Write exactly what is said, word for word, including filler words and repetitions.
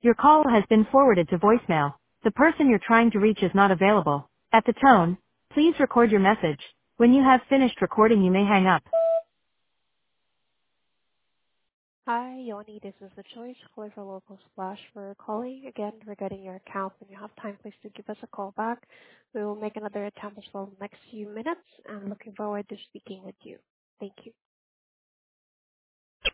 Your call has been forwarded to voicemail. The person you're trying to reach is not available. At the tone, please record your message. When you have finished recording, you may hang up. Hi, Yoni. This is the choice calling for local splash for calling again regarding your account. When you have time, please do give us a call back. We will make another attempt as well in the next few minutes and looking forward to speaking with you. Thank you.